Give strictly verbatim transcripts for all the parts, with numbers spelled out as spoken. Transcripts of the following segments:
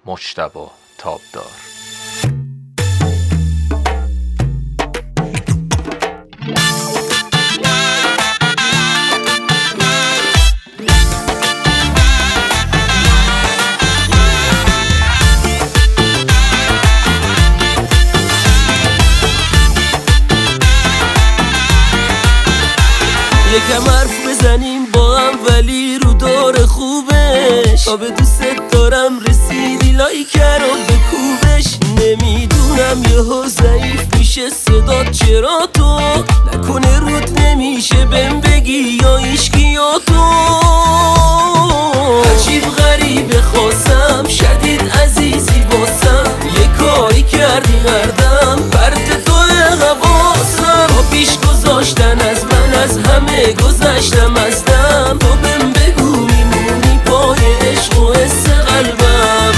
مجتبی تابدار. یکم حرف بزنیم با هم ولی رو دور خوبش، تا به دوست دارم رسیدی لایکر رو بکوبش. نمیدونم یهو ضعیف میشه صدات، چرا تو نکنه رود نمیشه بهم بگی یا ایشکی یا تو. عجیب غریبه خواستم شدید عزیزی واسم، یه کاری کردی غردم پرت تو حواسم. با پیش گذاشتن از من از همه گذشتم ازدم، تو بهم بگو میمونی پای عشق و حس قلبم.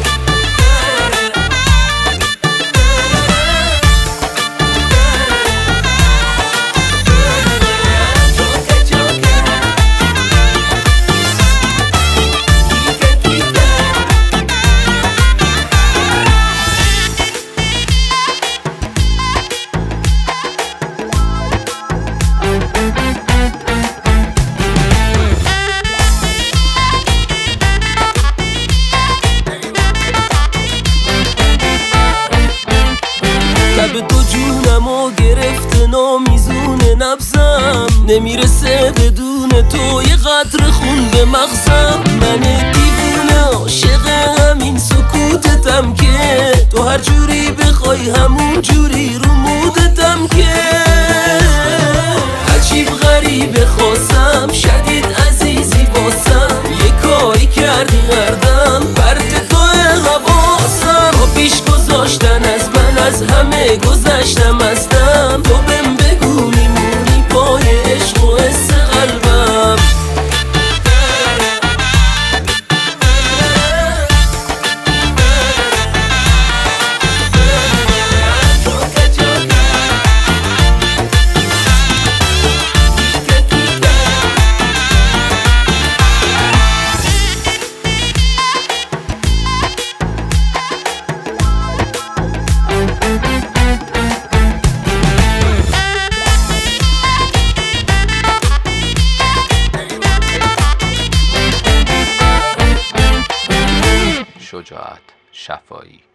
به تو جونم و گرفته نامیزون نبزم، نمیرسه بدون تو یه قطره خون به مغزم. من دیوونه عاشق همین سکوتتم که تو هر جوری بخوای همون جوری رو مودتم که. عجیب غریبه خواستم شدید عزیزی واسم، یه کاری کردی غردم پرت تو حواسم. با پیش گذاشتن از من از همه گذشتم ازدم، تو بهم بگو میمونی پای عشق و حس قلبم. شجاعت شفایی.